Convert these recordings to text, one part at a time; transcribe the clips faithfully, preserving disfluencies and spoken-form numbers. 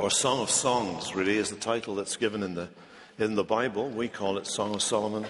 or Song of Songs, really, is the title that's given in the in the Bible. We call it Song of Solomon.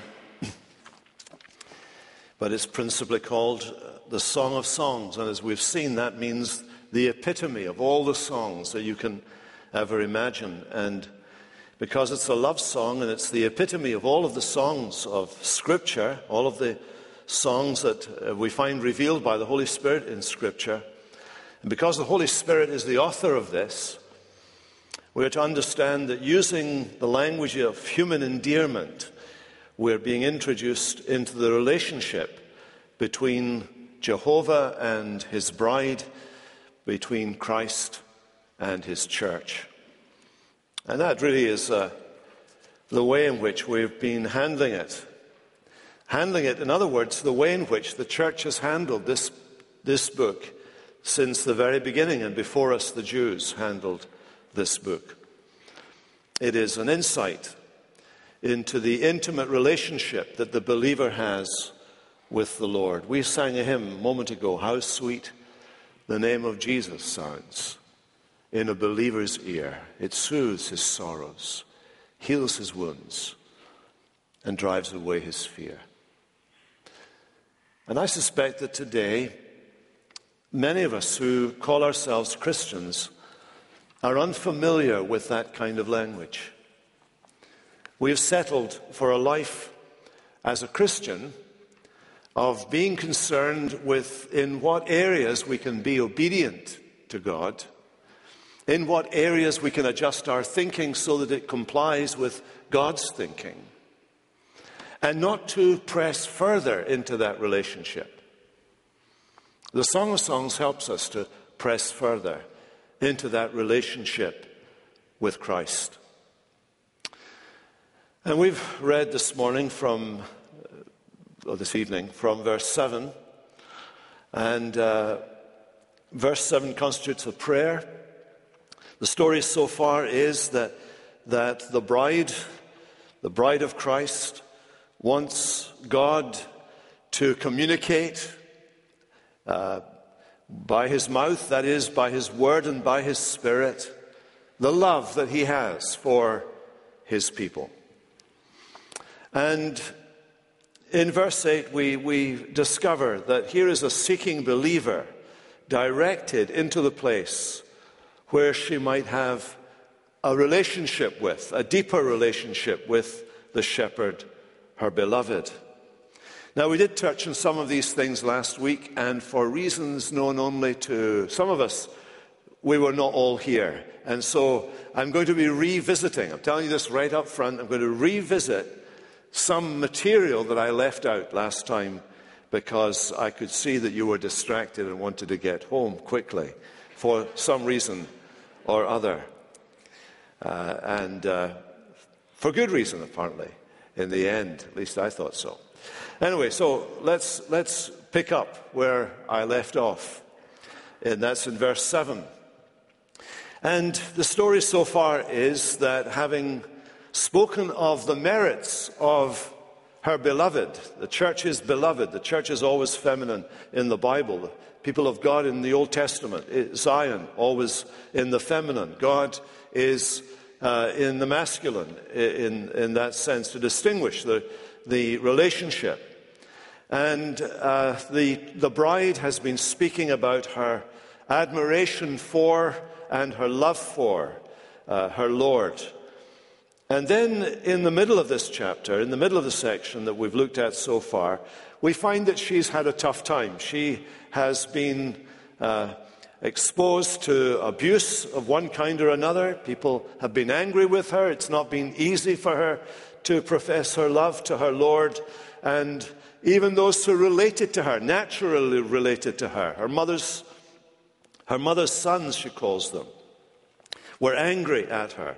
But it's principally called the Song of Songs. And as we've seen, that means the epitome of all the songs that you can ever imagine. And because it's a love song and it's the epitome of all of the songs of Scripture, all of the songs that we find revealed by the Holy Spirit in Scripture, and because the Holy Spirit is the author of this, we are to understand that using the language of human endearment, we're being introduced into the relationship between Jehovah and his bride, between Christ and his church. And that really is uh, the way in which we've been handling it. Handling it, in other words, the way in which the church has handled this, this book since the very beginning, and before us the Jews handled this book. It is an insight into the intimate relationship that the believer has with the Lord. We sang a hymn a moment ago, "How sweet the name of Jesus sounds in a believer's ear. It soothes his sorrows, heals his wounds, and drives away his fear." And I suspect that today, many of us who call ourselves Christians are unfamiliar with that kind of language. We have settled for a life as a Christian of being concerned with in what areas we can be obedient to God, in what areas we can adjust our thinking so that it complies with God's thinking, and not to press further into that relationship. The Song of Songs helps us to press further into that relationship with Christ. And we've read this morning from, or this evening, from verse seven. And uh, verse seven constitutes a prayer. The story so far is that, that the bride, the bride of Christ, wants God to communicate uh, by his mouth, that is, by his word and by his Spirit, the love that he has for his people. And in verse eight, we, we discover that here is a seeking believer directed into the place where she might have a relationship with, a deeper relationship with the shepherd, her beloved. Now, we did touch on some of these things last week, and for reasons known only to some of us, we were not all here. And so I'm going to be revisiting, I'm telling you this right up front, I'm going to revisit some material that I left out last time because I could see that you were distracted and wanted to get home quickly for some reason or other. Uh, and uh, for good reason, apparently, in the end. At least I thought so. Anyway, so let's let's pick up where I left off, and that's in verse seven. And the story so far is that having spoken of the merits of her beloved, the church is beloved, the church is always feminine in the Bible, the people of God in the Old Testament, Zion, always in the feminine, God is uh, in the masculine, in, in that sense, to distinguish the, the relationship. And uh, the, the bride has been speaking about her admiration for and her love for uh, her Lord. And then in the middle of this chapter, in the middle of the section that we've looked at so far, we find that she's had a tough time. She has been uh, exposed to abuse of one kind or another. People have been angry with her. It's not been easy for her to profess her love to her Lord. And even those who related to her, naturally related to her, her mother's, her mother's sons, she calls them, were angry at her.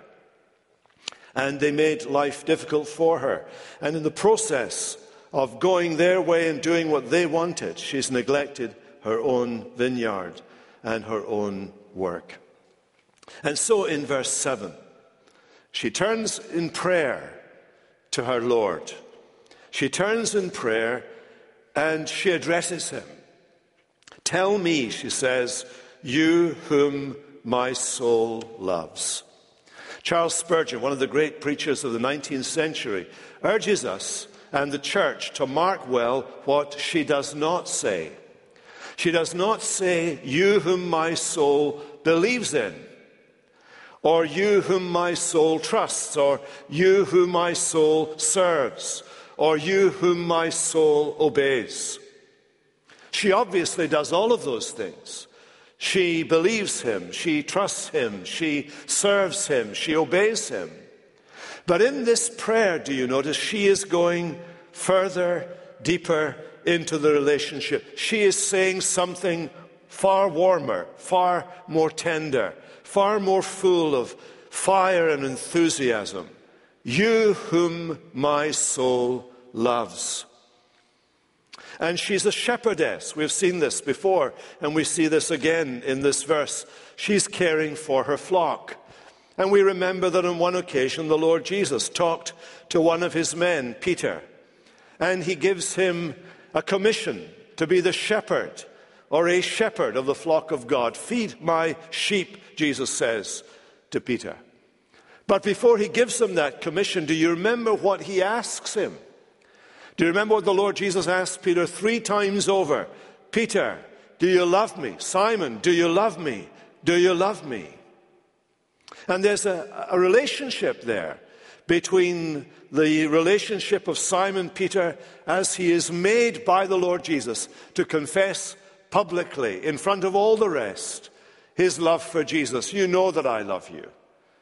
And they made life difficult for her. And in the process of going their way and doing what they wanted, she's neglected her own vineyard and her own work. And so in verse seven, she turns in prayer to her Lord. She turns in prayer and she addresses him. "Tell me," she says, "you whom my soul loves. Charles Spurgeon, one of the great preachers of the nineteenth century, urges us and the church to mark well what she does not say. She does not say, you whom my soul believes in, or you whom my soul trusts, or you whom my soul serves, or you whom my soul obeys. She obviously does all of those things. She believes him, she trusts him, she serves him, she obeys him. But in this prayer, do you notice, she is going further, deeper into the relationship. She is saying something far warmer, far more tender, far more full of fire and enthusiasm. You whom my soul loves. And she's a shepherdess. We've seen this before, and we see this again in this verse. She's caring for her flock. And we remember that on one occasion the Lord Jesus talked to one of his men, Peter, and he gives him a commission to be the shepherd, or a shepherd of the flock of God. Feed my sheep, Jesus says to Peter. But before he gives him that commission, do you remember what he asks him? Do you remember what the Lord Jesus asked Peter three times over? Peter, do you love me? Simon, do you love me? Do you love me? And there's a, a relationship there between the relationship of Simon Peter as he is made by the Lord Jesus to confess publicly in front of all the rest his love for Jesus. You know that I love you.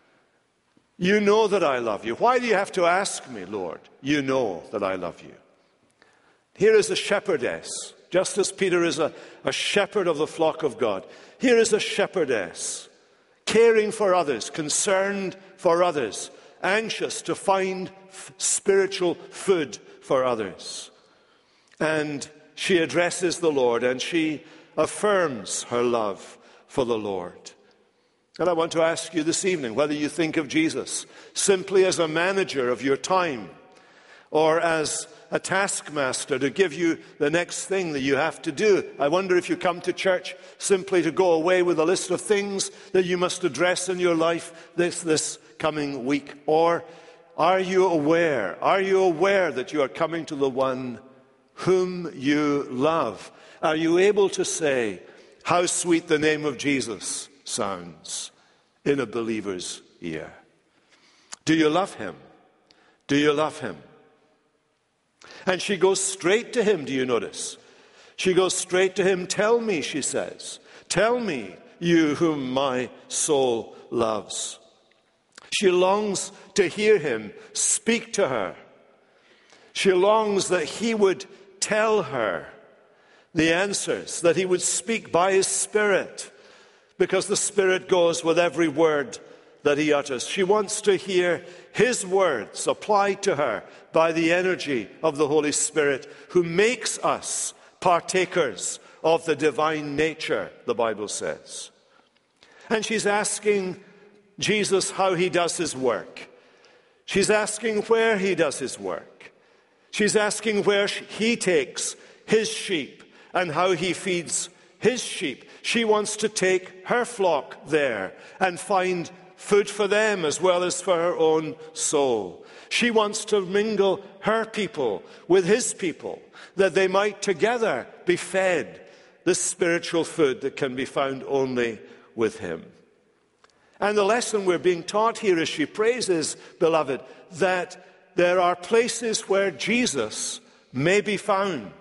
You know that I love you. Why do you have to ask me, Lord? You know that I love you. Here is a shepherdess, just as Peter is a, a shepherd of the flock of God. Here is a shepherdess, caring for others, concerned for others, anxious to find f- spiritual food for others. And she addresses the Lord, and she affirms her love for the Lord. And I want to ask you this evening whether you think of Jesus simply as a manager of your time, or as a taskmaster to give you the next thing that you have to do. I wonder if you come to church simply to go away with a list of things that you must address in your life this, this coming week. Or are you aware, are you aware that you are coming to the one whom you love? Are you able to say, how sweet the name of Jesus sounds in a believer's ear? Do you love him? Do you love him? And she goes straight to him, do you notice? She goes straight to him. Tell me, she says. Tell me, you whom my soul loves. She longs to hear him speak to her. She longs that he would tell her the answers, that he would speak by his Spirit, because the Spirit goes with every word that he utters. She wants to hear his words applied to her by the energy of the Holy Spirit, who makes us partakers of the divine nature, the Bible says. And she's asking Jesus how he does his work. She's asking where he does his work. She's asking where he takes his sheep and how he feeds his sheep. She wants to take her flock there and find food for them as well as for her own soul. She wants to mingle her people with his people, that they might together be fed the spiritual food that can be found only with him. And the lesson we're being taught here as she prays is, beloved, that there are places where Jesus may be found.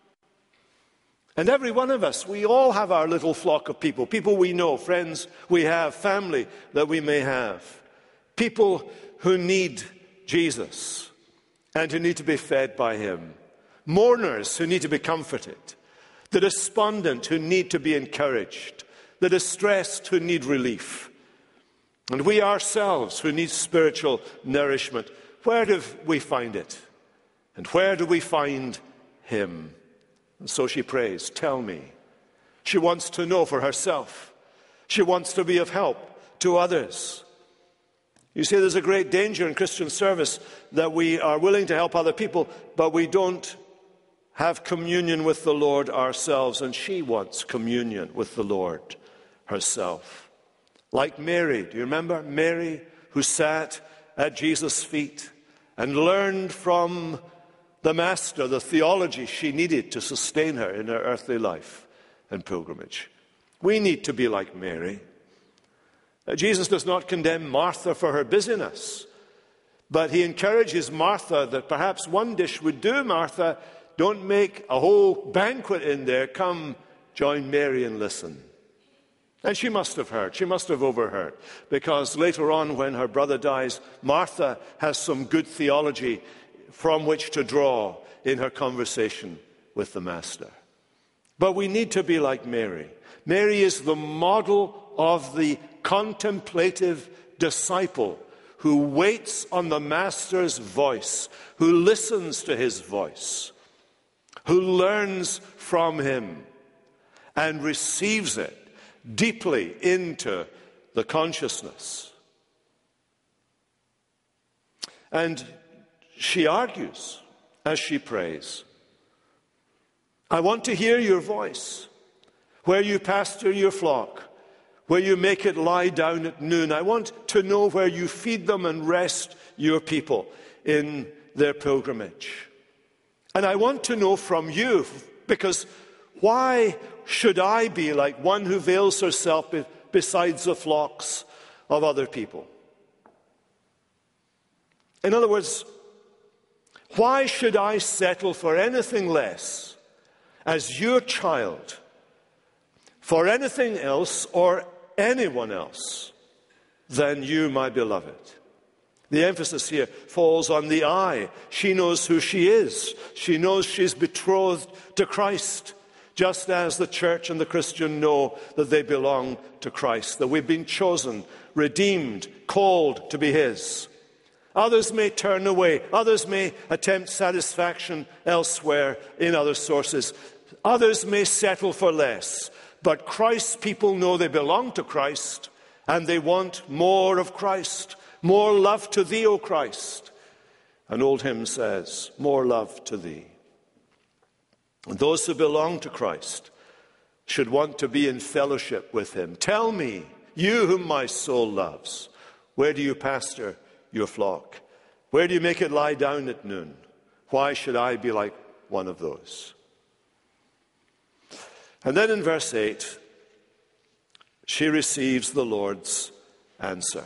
And every one of us, we all have our little flock of people, people we know, friends we have, family that we may have, people who need Jesus and who need to be fed by him, mourners who need to be comforted, the despondent who need to be encouraged, the distressed who need relief, and we ourselves who need spiritual nourishment. Where do we find it? And where do we find him? And so she prays, tell me. She wants to know for herself. She wants to be of help to others. You see, there's a great danger in Christian service that we are willing to help other people, but we don't have communion with the Lord ourselves, and she wants communion with the Lord herself. Like Mary. Do you remember Mary, who sat at Jesus' feet and learned from the Master the theology she needed to sustain her in her earthly life and pilgrimage? We need to be like Mary. Jesus does not condemn Martha for her busyness, but he encourages Martha that perhaps one dish would do. Martha, don't make a whole banquet in there. Come, join Mary and listen. And she must have heard, she must have overheard, because later on when her brother dies, Martha has some good theology from which to draw in her conversation with the Master. But we need to be like Mary. Mary is the model of the contemplative disciple who waits on the Master's voice, who listens to his voice, who learns from him and receives it deeply into the consciousness. And she argues as she prays. I want to hear your voice where you pasture your flock, where you make it lie down at noon. I want to know where you feed them and rest your people in their pilgrimage. And I want to know from you, because why should I be like one who veils herself be- besides the flocks of other people? In other words, why should I settle for anything less as your child, for anything else or anyone else than you, my beloved? The emphasis here falls on the I. She knows who she is. She knows she's betrothed to Christ, just as the church and the Christian know that they belong to Christ, that we've been chosen, redeemed, called to be his. Others may turn away. Others may attempt satisfaction elsewhere in other sources. Others may settle for less. But Christ's people know they belong to Christ, and they want more of Christ. More love to thee, O Christ. An old hymn says, more love to thee. And those who belong to Christ should want to be in fellowship with him. Tell me, you whom my soul loves, where do you pasture your flock? Where do you make it lie down at noon? Why should I be like one of those? And then in verse eight, she receives the Lord's answer.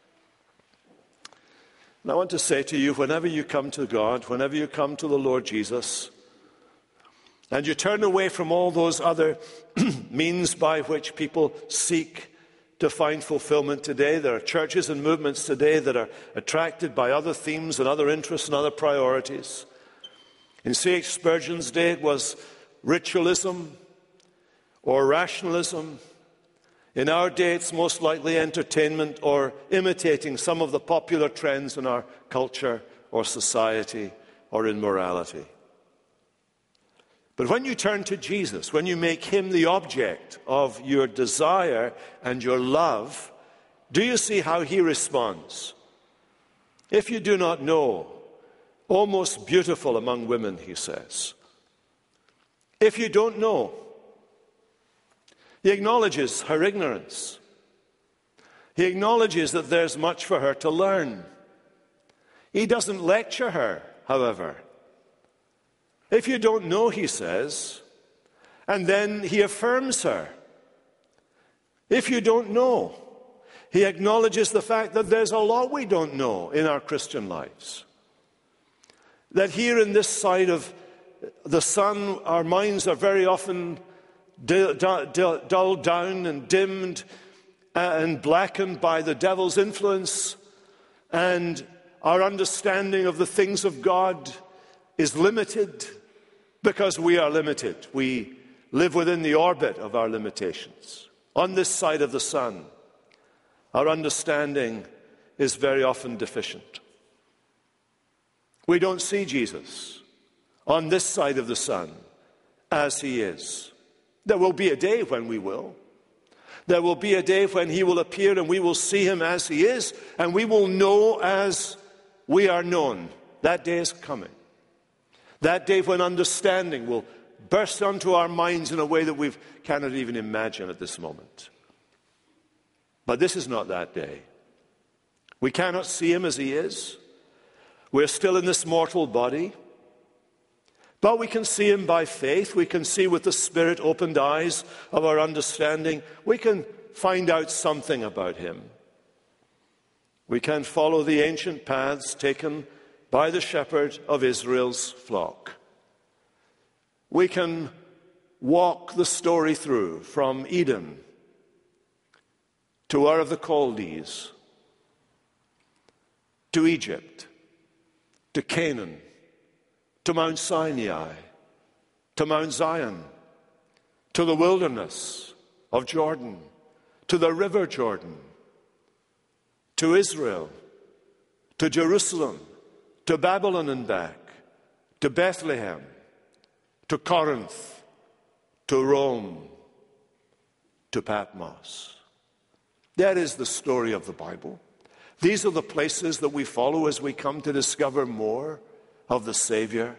And I want to say to you, whenever you come to God, whenever you come to the Lord Jesus, and you turn away from all those other means by which people seek to find fulfillment today. There are churches and movements today that are attracted by other themes and other interests and other priorities. In C H Spurgeon's day, it was ritualism or rationalism. In our day, it's most likely entertainment or imitating some of the popular trends in our culture or society or in morality. But when you turn to Jesus, when you make him the object of your desire and your love, do you see how he responds? If you do not know, O most beautiful among women, he says. If you don't know, he acknowledges her ignorance. He acknowledges that there's much for her to learn. He doesn't lecture her, however. If you don't know, he says, and then he affirms her. If you don't know, he acknowledges the fact that there's a lot we don't know in our Christian lives. That here in this side of the sun, our minds are very often dulled down and dimmed and blackened by the devil's influence, and our understanding of the things of God is limited because we are limited. We live within the orbit of our limitations. On this side of the sun, our understanding is very often deficient. We don't see Jesus on this side of the sun as he is. There will be a day when we will. There will be a day when he will appear and we will see him as he is, and we will know as we are known. That day is coming. That day when understanding will burst onto our minds in a way that we cannot even imagine at this moment. But this is not that day. We cannot see him as he is. We're still in this mortal body. But we can see him by faith. We can see with the Spirit-opened eyes of our understanding. We can find out something about him. We can follow the ancient paths taken by the shepherd of Israel's flock. We can walk the story through from Eden to Ur of the Chaldees, to Egypt, to Canaan, to Mount Sinai, to Mount Zion, to the wilderness of Jordan, to the river Jordan, to Israel, to Jerusalem, to Babylon and back, to Bethlehem, to Corinth, to Rome, to Patmos. That is the story of the Bible. These are the places that we follow as we come to discover more of the Savior.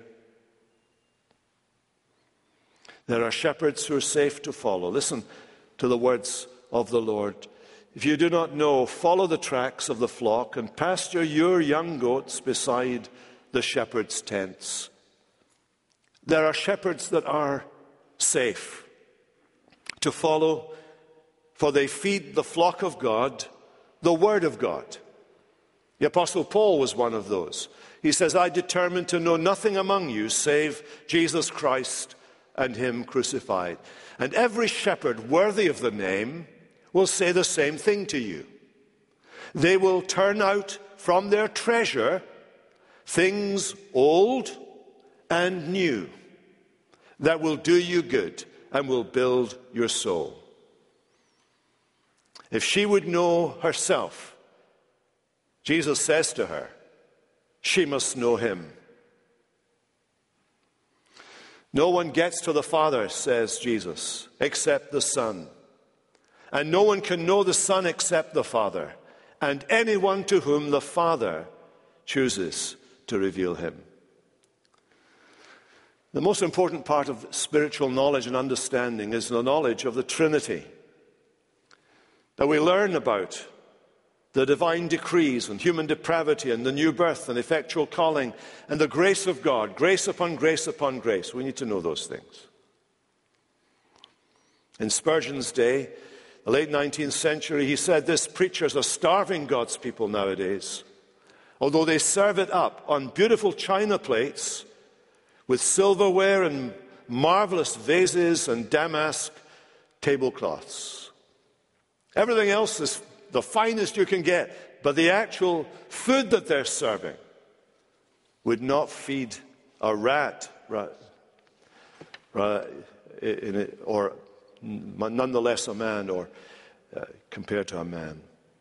There are shepherds who are safe to follow. Listen to the words of the Lord. If you do not know, follow the tracks of the flock and pasture your young goats beside the shepherds' tents. There are shepherds that are safe to follow, for they feed the flock of God, the Word of God. The Apostle Paul was one of those. He says, I determined to know nothing among you save Jesus Christ and him crucified. And every shepherd worthy of the name will say the same thing to you. They will turn out from their treasure things old and new that will do you good and will build your soul. If she would know herself, Jesus says to her, she must know him. No one gets to the Father, says Jesus, except the Son. And no one can know the Son except the Father, and anyone to whom the Father chooses to reveal him. The most important part of spiritual knowledge and understanding is the knowledge of the Trinity. That we learn about the divine decrees and human depravity and the new birth and effectual calling and the grace of God, grace upon grace upon grace. We need to know those things. In Spurgeon's day, the late nineteenth century, he said this: preachers are starving God's people nowadays, although they serve it up on beautiful china plates with silverware and marvelous vases and damask tablecloths. Everything else is the finest you can get, but the actual food that they're serving would not feed a rat, rat, rat in it, or nonetheless a man, or uh, compared to a man.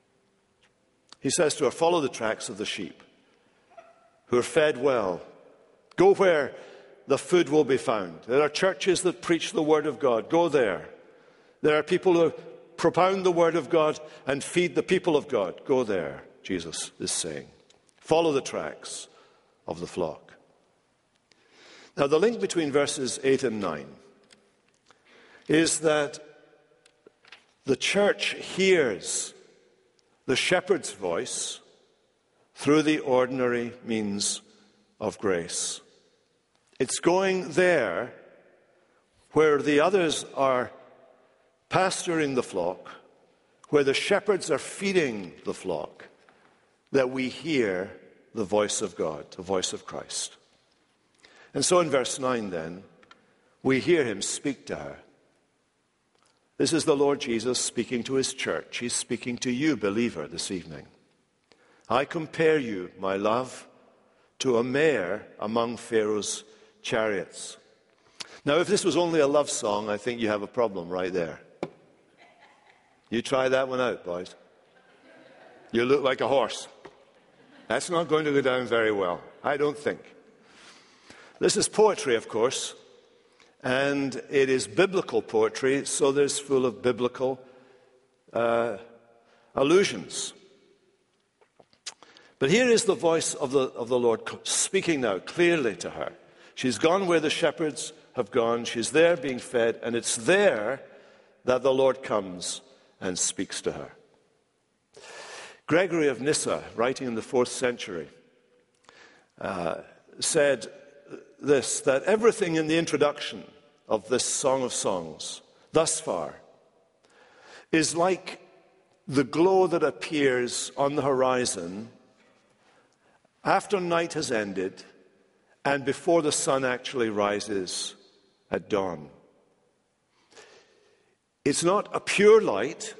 He says to her, follow the tracks of the sheep who are fed well. Go where the food will be found. There are churches that preach the word of God. Go there. There are people who propound the word of God and feed the people of God. Go there, Jesus is saying. Follow the tracks of the flock. Now, the link between verses eight and nine is that the church hears the shepherd's voice through the ordinary means of grace. It's going there where the others are pasturing the flock, where the shepherds are feeding the flock, that we hear the voice of God, the voice of Christ. And so in verse nine then, we hear him speak to her. This is the Lord Jesus speaking to his church. He's speaking to you, believer, this evening. I compare you, my love, to a mare among Pharaoh's chariots. Now, if this was only a love song, I think you have a problem right there. You try that one out, boys. You look like a horse. That's not going to go down very well, I don't think. This is poetry, of course, and it is biblical poetry, so there's full of biblical uh, allusions. But here is the voice of the, of the Lord speaking now clearly to her. She's gone where the shepherds have gone. She's there being fed, and it's there that the Lord comes and speaks to her. Gregory of Nyssa, writing in the fourth century, uh, said this, that everything in the introduction of this Song of Songs thus far is like the glow that appears on the horizon after night has ended and before the sun actually rises at dawn. It's not a pure light.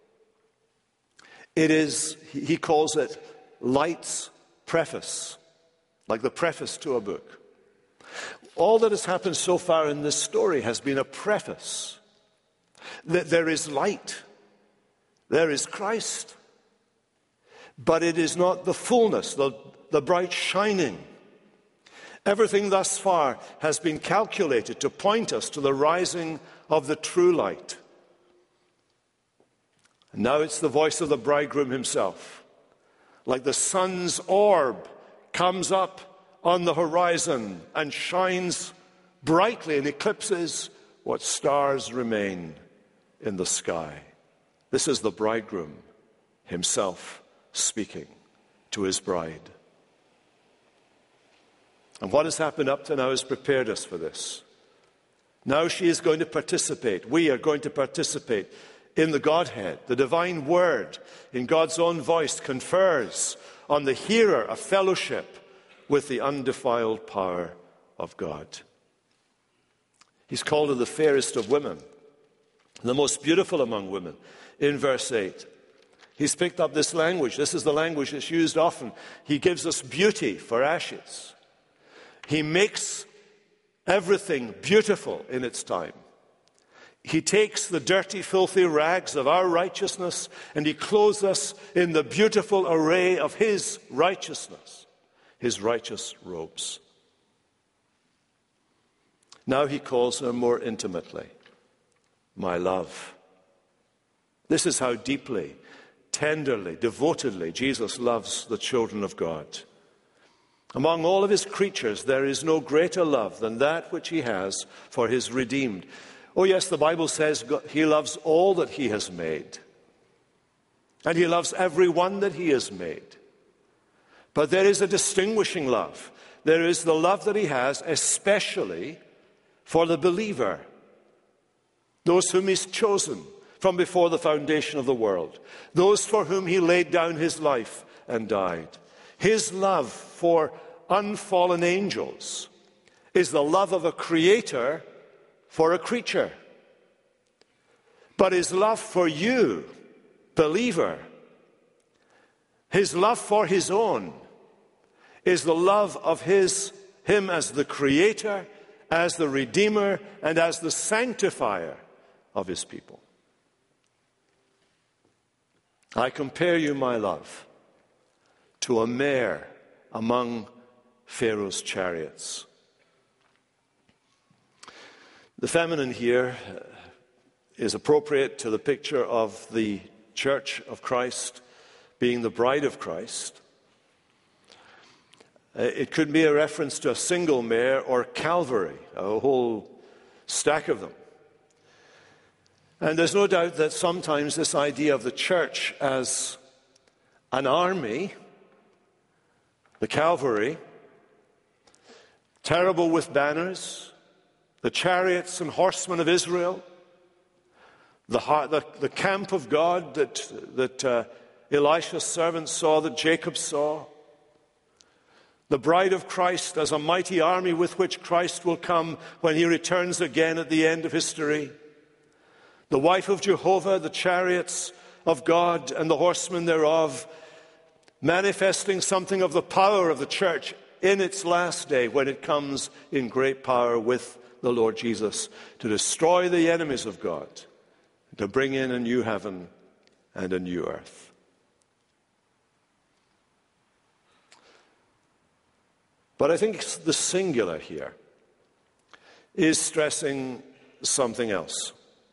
It is, he calls it, light's preface, like the preface to a book. All that has happened so far in this story has been a preface. That there is light. There is Christ. But it is not the fullness, the, the bright shining. Everything thus far has been calculated to point us to the rising of the true light. And now it's the voice of the bridegroom himself. Like the sun's orb comes up on the horizon and shines brightly and eclipses what stars remain in the sky. This is the bridegroom himself speaking to his bride. And what has happened up to now has prepared us for this. Now she is going to participate. We are going to participate in the Godhead. The divine word in God's own voice confers on the hearer a fellowship with the undefiled power of God. He's called her the fairest of women, the most beautiful among women, in verse eight. He's picked up this language. This is the language that's used often. He gives us beauty for ashes. He makes everything beautiful in its time. He takes the dirty, filthy rags of our righteousness and he clothes us in the beautiful array of his righteousness, his righteous robes. Now he calls her more intimately, my love. This is how deeply, tenderly, devotedly Jesus loves the children of God. Among all of his creatures, there is no greater love than that which he has for his redeemed. Oh yes, the Bible says God, he loves all that he has made. And he loves every one that he has made. But there is a distinguishing love. There is the love that he has especially for the believer. Those whom he's chosen from before the foundation of the world. Those for whom he laid down his life and died. His love for unfallen angels is the love of a creator for a creature. But his love for you, believer, his love for his own, is the love of his, him as the creator, as the redeemer, and as the sanctifier of his people. I compare you, my love, to a mare among Pharaoh's chariots. The feminine here is appropriate to the picture of the Church of Christ being the bride of Christ. It could be a reference to a single mare or Calvary, a whole stack of them. And there's no doubt that sometimes this idea of the church as an army, the Calvary, terrible with banners, the chariots and horsemen of Israel, the, the, the camp of God that, that uh, Elisha's servant saw, that Jacob saw, the bride of Christ as a mighty army with which Christ will come when he returns again at the end of history, the wife of Jehovah, the chariots of God and the horsemen thereof, manifesting something of the power of the church in its last day when it comes in great power with the Lord Jesus to destroy the enemies of God, to bring in a new heaven and a new earth. But I think the singular here is stressing something else.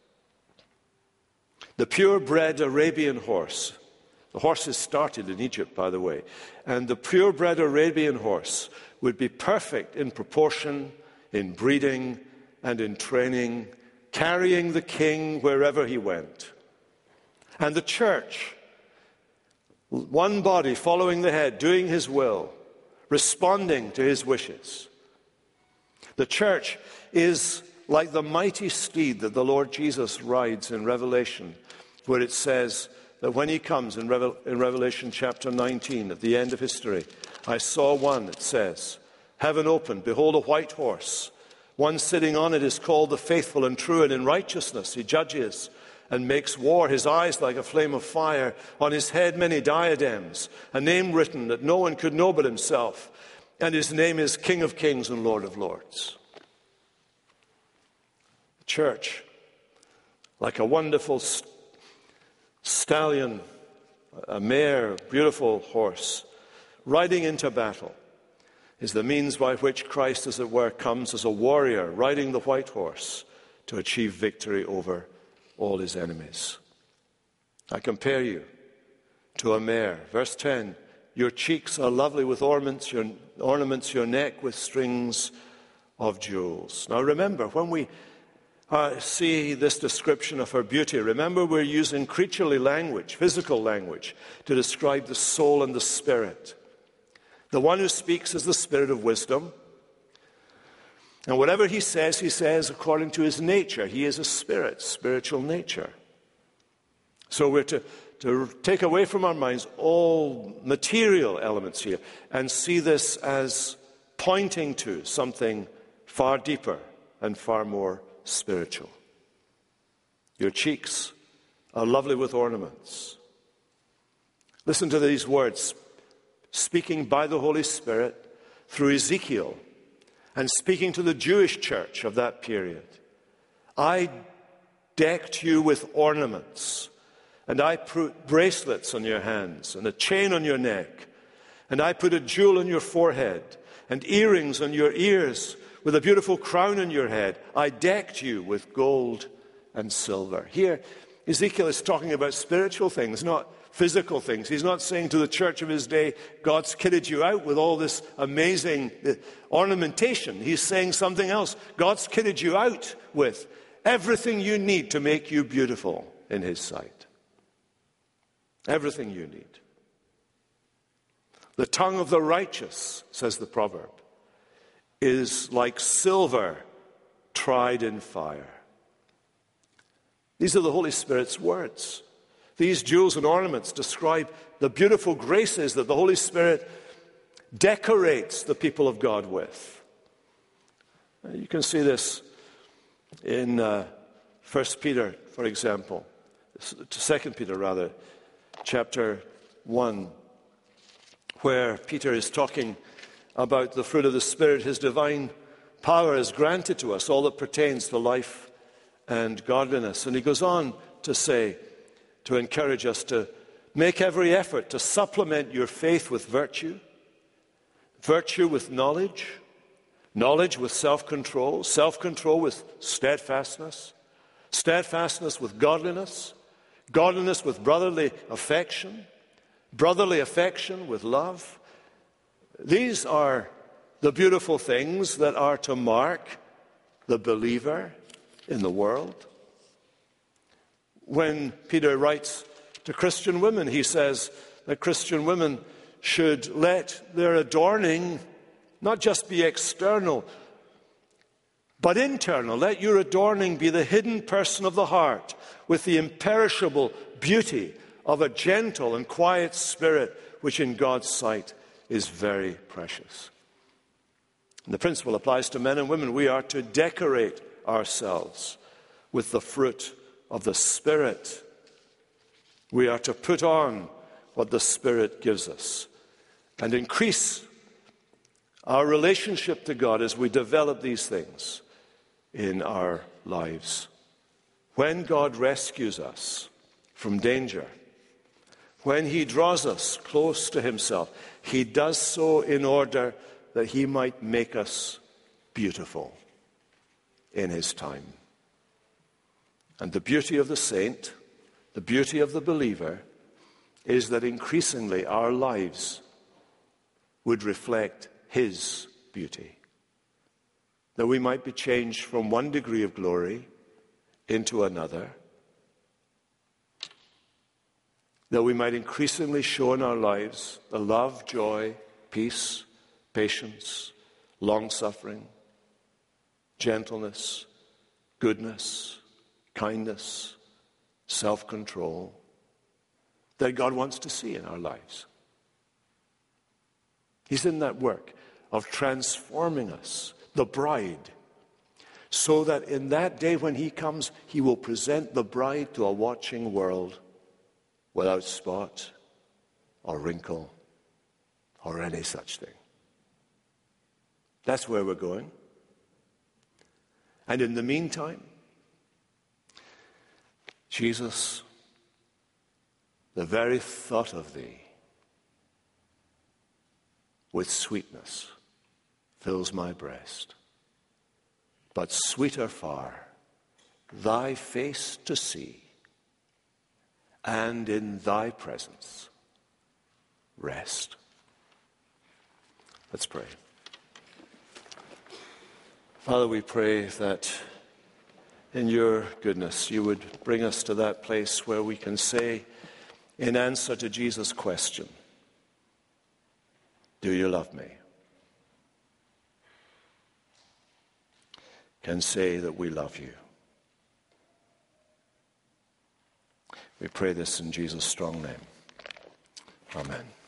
The purebred Arabian horse, the horses started in Egypt, by the way, and the purebred Arabian horse would be perfect in proportion, in breeding, and in training, carrying the king wherever he went. And the church One body following the head, doing his will, responding to his wishes. The church is like the mighty steed that the Lord Jesus rides in Revelation, where it says that when he comes in, Revel- in Revelation chapter nineteen, at the end of history, I saw one, it says, heaven opened, behold a white horse. One sitting on it is called the Faithful and True, and in righteousness he judges and makes war. His eyes like a flame of fire, on his head many diadems, a name written that no one could know but himself, and his name is King of Kings and Lord of Lords. The church, like a wonderful st- stallion, a mare, beautiful horse, riding into battle, is the means by which Christ, as it were, comes as a warrior riding the white horse to achieve victory over all his enemies. I compare you to a mare. Verse ten, your cheeks are lovely with ornaments, your ornaments, your neck with strings of jewels. Now remember, when we uh, see this description of her beauty, remember we're using creaturely language, physical language, to describe the soul and the spirit. The one who speaks is the Spirit of wisdom. And whatever he says, he says according to his nature. He is a spirit, spiritual nature. So we're to, to take away from our minds all material elements here and see this as pointing to something far deeper and far more spiritual. Your cheeks are lovely with ornaments. Listen to these words, speaking by the Holy Spirit through Ezekiel and speaking to the Jewish church of that period. I decked you with ornaments, and I put bracelets on your hands and a chain on your neck, and I put a jewel on your forehead and earrings on your ears with a beautiful crown on your head. I decked you with gold and silver. Here, Ezekiel is talking about spiritual things, not physical things. He's not saying to the church of his day, God's kitted you out with all this amazing ornamentation. He's saying something else. God's kitted you out with everything you need to make you beautiful in his sight. Everything you need. The tongue of the righteous, says the proverb, is like silver tried in fire. These are the Holy Spirit's words. These jewels and ornaments describe the beautiful graces that the Holy Spirit decorates the people of God with. You can see this in uh, First Peter, for example, Second Peter rather, chapter one, where Peter is talking about the fruit of the Spirit. His divine power is granted to us, all that pertains to life and godliness. And he goes on to say, to encourage us to make every effort to supplement your faith with virtue, virtue with knowledge, knowledge with self-control, self-control with steadfastness, steadfastness with godliness, godliness with brotherly affection, brotherly affection with love. These are the beautiful things that are to mark the believer in the world. When Peter writes to Christian women, he says that Christian women should let their adorning not just be external, but internal. Let your adorning be the hidden person of the heart with the imperishable beauty of a gentle and quiet spirit, which in God's sight is very precious. And the principle applies to men and women. We are to decorate ourselves with the fruit of the Spirit. We are to put on what the Spirit gives us and increase our relationship to God as we develop these things in our lives. When God rescues us from danger, when he draws us close to himself, he does so in order that he might make us beautiful in his time. And the beauty of the saint, the beauty of the believer, is that increasingly our lives would reflect his beauty. That we might be changed from one degree of glory into another. that we might increasingly show in our lives the love, joy, peace, patience, long-suffering, gentleness, goodness, kindness, self-control that God wants to see in our lives. He's in that work of transforming us, the bride, so that in that day when he comes, he will present the bride to a watching world without spot or wrinkle or any such thing. That's where we're going. And in the meantime, Jesus, the very thought of thee with sweetness fills my breast. But sweeter far, thy face to see, and in thy presence rest. Let's pray. Father, we pray that in your goodness you would bring us to that place where we can say, in answer to Jesus' question, do you love me? Can say that we love you. We pray this in Jesus' strong name. Amen.